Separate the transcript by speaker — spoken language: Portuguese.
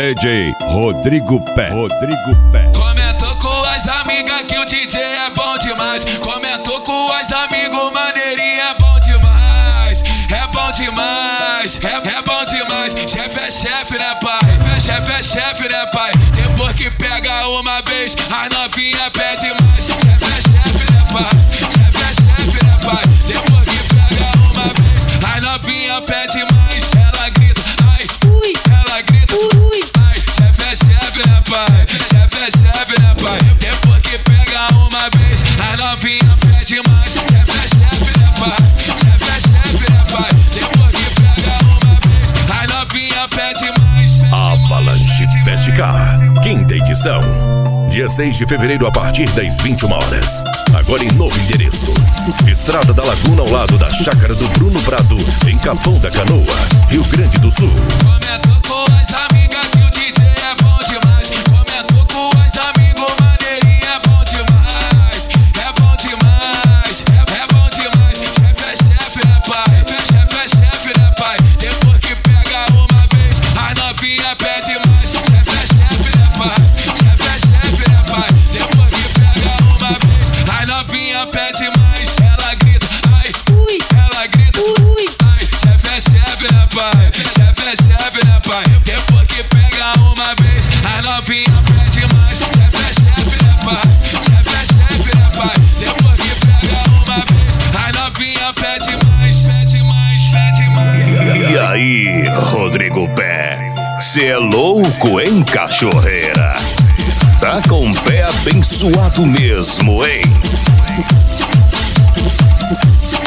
Speaker 1: DJ Rodrigo Pé.
Speaker 2: Comentou com as amigas que o DJ é bom demais. Comentou com as amigos, maneirinho é bom demais. É bom demais, é bom demais. Chefe é chefe, né pai? Chefe é chefe, né pai? Depois que pega uma vez, a novinha pede mais. Chefe é chefe, né pai? Chefe é chefe, né pai? Depois que pega uma vez, a novinha pede mais. Ela grita, ai, ui. Ela grita, ui. Ai, chefe é chefe, né pai? Chefe é chefe, né pai? Depois que pega uma vez, a novinha pede mais. Chefe é chefe, né pai? Chefe é chefe, né pai? Depois que pega uma vez, a novinha pede mais.
Speaker 3: Avalanche Festicar, quinta edição. Dia 6 de fevereiro a partir das 21 horas. Agora em novo endereço. Estrada da Laguna ao lado da Chácara do Bruno Prado, em Capão da Canoa, Rio Grande do Sul.
Speaker 2: Comentou com as amigas que o DJ é bom demais. Comentou com as amigos, maneirinho é bom demais. É bom demais, é bom demais. Chefe é chefe, né pai? Chefe é chefe, né pai? Depois que pega uma vez, a novinha pede mais. Chefe é chefe, né pai? Chefe é chefe, né pai? Depois que pega uma vez, a novinha pede mais. Ela grita, ai, ui. Ela grita, ui. Ai, chefe é chefe, né pai? Chefe é chefe, né pai? Depois que pega uma vez, a novinha pede mais. Chefe é chefe, né pai? Chefe é chefe, né pai? Depois que pega uma vez, a novinha pede mais. Pede mais, pede mais.
Speaker 3: E aí, Rodrigo Pé, cê é louco, hein, cachorreira? Tá com o pé abençoado mesmo, hein?